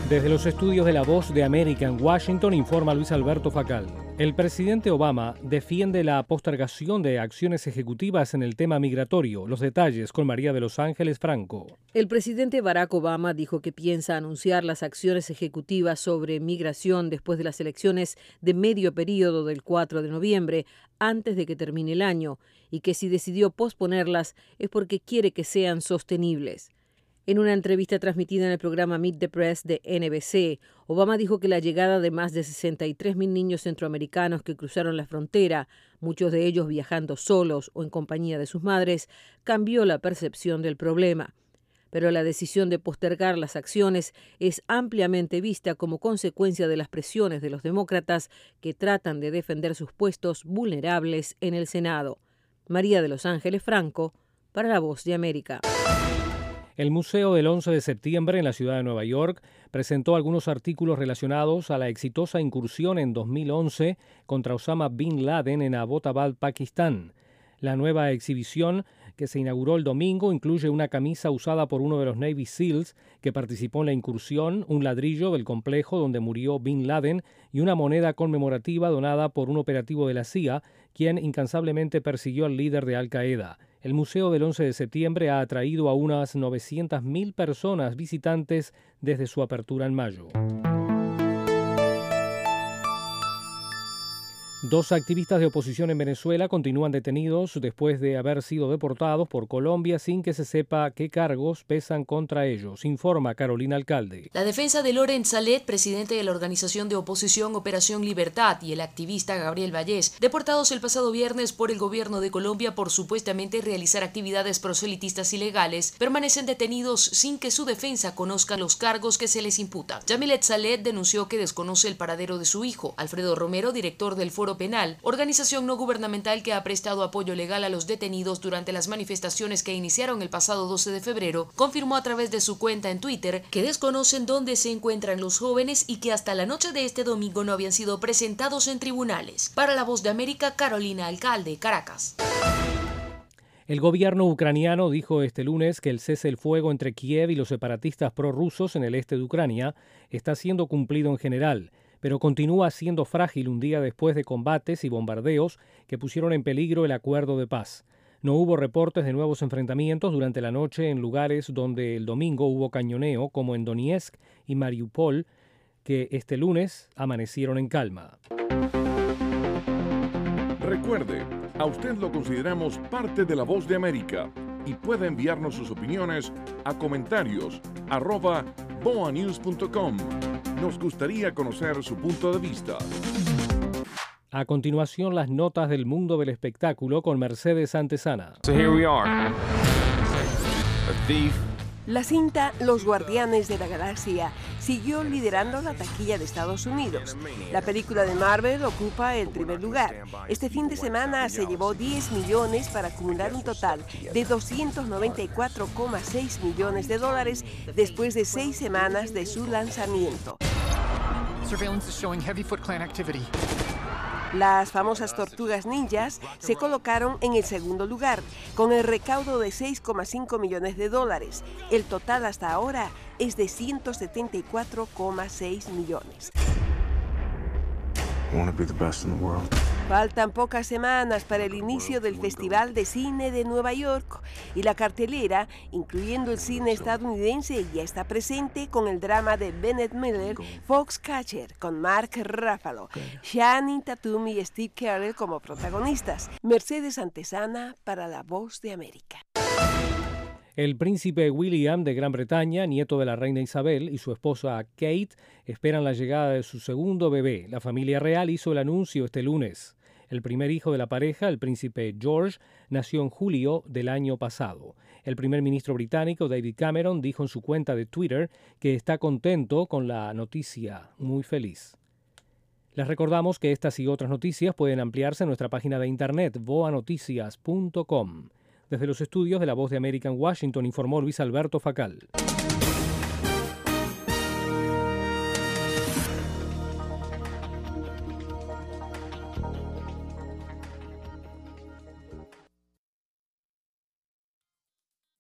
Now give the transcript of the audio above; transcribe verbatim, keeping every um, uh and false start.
Desde los estudios de La Voz de América en Washington, informa Luis Alberto Facal. El presidente Obama defiende la postergación de acciones ejecutivas en el tema migratorio. Los detalles con María de Los Ángeles Franco. El presidente Barack Obama dijo que piensa anunciar las acciones ejecutivas sobre migración después de las elecciones de medio periodo del cuatro de noviembre, antes de que termine el año, y que si decidió posponerlas es porque quiere que sean sostenibles. En una entrevista transmitida en el programa Meet the Press de N B C, Obama dijo que la llegada de más de sesenta y tres mil niños centroamericanos que cruzaron la frontera, muchos de ellos viajando solos o en compañía de sus madres, cambió la percepción del problema. Pero la decisión de postergar las acciones es ampliamente vista como consecuencia de las presiones de los demócratas que tratan de defender sus puestos vulnerables en el Senado. María de Los Ángeles Franco, para La Voz de América. El Museo del once de septiembre en la ciudad de Nueva York presentó algunos artículos relacionados a la exitosa incursión en dos mil once contra Osama Bin Laden en Abbottabad, Pakistán. La nueva exhibición, que se inauguró el domingo, incluye una camisa usada por uno de los Navy SEALs que participó en la incursión, un ladrillo del complejo donde murió Bin Laden y una moneda conmemorativa donada por un operativo de la C I A, quien incansablemente persiguió al líder de Al-Qaeda. El Museo del once de septiembre ha atraído a unas novecientas mil personas visitantes desde su apertura en mayo. Dos activistas de oposición en Venezuela continúan detenidos después de haber sido deportados por Colombia sin que se sepa qué cargos pesan contra ellos, informa Carolina Alcalde. La defensa de Laurent Salet, presidente de la organización de oposición Operación Libertad, y el activista Gabriel Vallés, deportados el pasado viernes por el gobierno de Colombia por supuestamente realizar actividades proselitistas ilegales, permanecen detenidos sin que su defensa conozca los cargos que se les imputan. Yamilet Salet denunció que desconoce el paradero de su hijo. Alfredo Romero, director del Foro Penal, organización no gubernamental que ha prestado apoyo legal a los detenidos durante las manifestaciones que iniciaron el pasado doce de febrero, confirmó a través de su cuenta en Twitter que desconocen dónde se encuentran los jóvenes y que hasta la noche de este domingo no habían sido presentados en tribunales. Para La Voz de América, Carolina Alcalde, Caracas. El gobierno ucraniano dijo este lunes que el cese el fuego entre Kiev y los separatistas prorrusos en el este de Ucrania está siendo cumplido en general, pero continúa siendo frágil un día después de combates y bombardeos que pusieron en peligro el acuerdo de paz. No hubo reportes de nuevos enfrentamientos durante la noche en lugares donde el domingo hubo cañoneo, como en Donetsk y Mariupol, que este lunes amanecieron en calma. Recuerde, a usted lo consideramos parte de La Voz de América y puede enviarnos sus opiniones a comentarios arroba boa news punto com. Nos gustaría conocer su punto de vista. A continuación, las notas del mundo del espectáculo con Mercedes Antesana. So here we are. A thief. La cinta Los Guardianes de la Galaxia siguió liderando la taquilla de Estados Unidos. La película de Marvel ocupa el primer lugar. Este fin de semana se llevó diez millones para acumular un total de doscientos noventa y cuatro coma seis millones de dólares después de seis semanas de su lanzamiento. Surveillance is showing heavy Foot Clan activity. Las famosas Tortugas Ninjas se colocaron en el segundo lugar, con el recaudo de seis coma cinco millones de dólares. El total hasta ahora es de ciento setenta y cuatro coma seis millones. I want to be the best in the world. Faltan pocas semanas para el inicio del Festival de Cine de Nueva York y la cartelera, incluyendo el cine estadounidense, ya está presente con el drama de Bennett Miller, Foxcatcher, con Mark Ruffalo, Channing Tatum y Steve Carell como protagonistas. Mercedes Antesana para La Voz de América. El príncipe William de Gran Bretaña, nieto de la reina Isabel, y su esposa Kate esperan la llegada de su segundo bebé. La familia real hizo el anuncio este lunes. El primer hijo de la pareja, el príncipe George, nació en julio del año pasado. El primer ministro británico, David Cameron, dijo en su cuenta de Twitter que está contento con la noticia, muy feliz. Les recordamos que estas y otras noticias pueden ampliarse en nuestra página de internet, boa noticias punto com. Desde los estudios de La Voz de América en Washington, informó Luis Alberto Facal.